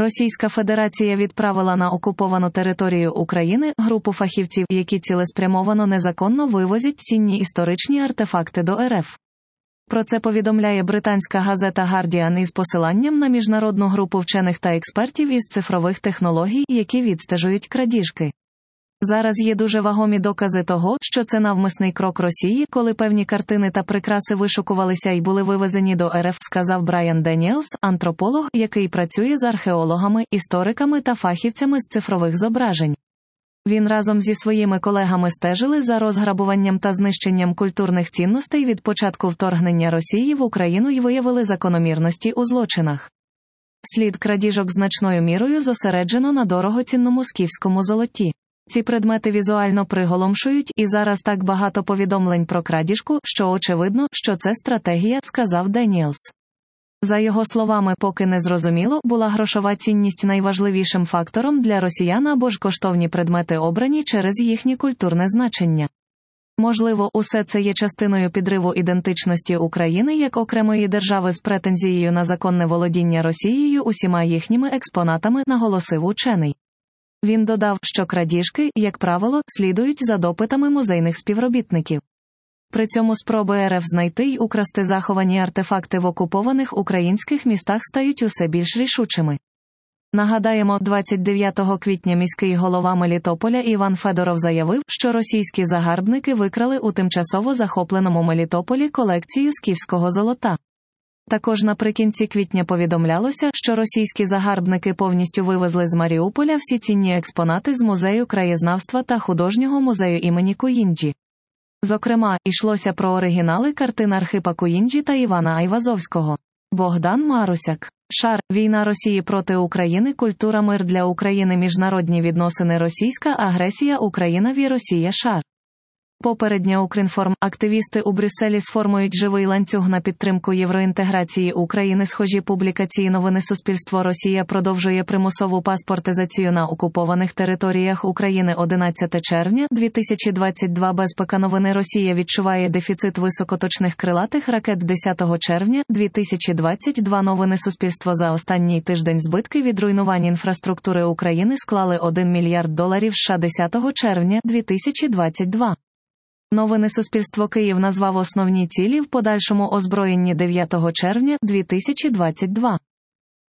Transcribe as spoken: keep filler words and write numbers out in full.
Російська Федерація відправила на окуповану територію України групу фахівців, які цілеспрямовано незаконно вивозять цінні історичні артефакти до РФ. Про це повідомляє британська газета Guardian із посиланням на міжнародну групу вчених та експертів із цифрових технологій, які відстежують крадіжки. Зараз є дуже вагомі докази того, що це навмисний крок Росії, коли певні картини та прикраси вишукувалися і були вивезені до РФ, сказав Брайан Деніелс, антрополог, який працює з археологами, істориками та фахівцями з цифрових зображень. Він разом зі своїми колегами стежили за розграбуванням та знищенням культурних цінностей від початку вторгнення Росії в Україну і виявили закономірності у злочинах. Слід крадіжок значною мірою зосереджено на дорогоцінному скіфському золоті. Ці предмети візуально приголомшують, і зараз так багато повідомлень про крадіжку, що очевидно, що це стратегія, сказав Деніелс. За його словами, поки не зрозуміло, була грошова цінність найважливішим фактором для росіян або ж коштовні предмети обрані через їхнє культурне значення. Можливо, усе це є частиною підриву ідентичності України як окремої держави з претензією на законне володіння Росією усіма їхніми експонатами, наголосив учений. Він додав, що крадіжки, як правило, слідують за допитами музейних співробітників. При цьому спроби РФ знайти й украсти заховані артефакти в окупованих українських містах стають усе більш рішучими. Нагадаємо, двадцять дев'ятого квітня міський голова Мелітополя Іван Федоров заявив, що російські загарбники викрали у тимчасово захопленому Мелітополі колекцію скіфського золота. Також наприкінці квітня повідомлялося, що російські загарбники повністю вивезли з Маріуполя всі цінні експонати з музею краєзнавства та художнього музею імені Куїнджі. Зокрема, йшлося про оригінали картин Архипа Куїнджі та Івана Айвазовського. Богдан Марусяк. Шар. Війна Росії проти України. Культура. Мир для України. Міжнародні відносини. Російська агресія. Україна ві Росія. Шар. Попередня Укрінформ. Активісти у Брюсселі сформують живий ланцюг на підтримку євроінтеграції України. Схожі публікації. Новини. Суспільство. Росія продовжує примусову паспортизацію на окупованих територіях України. одинадцяте червня дві тисячі двадцять два. Безпека. Новини. Росія відчуває дефіцит високоточних крилатих ракет. десятого червня дві тисячі двадцять два. Новини. Суспільство. За останній тиждень збитки від руйнувань інфраструктури України склали один мільярд доларів США. десятого червня дві тисячі двадцять два. Новини. Суспільство. Київ назвав основні цілі в подальшому озброєнні. дев'ятого червня дві тисячі двадцять два.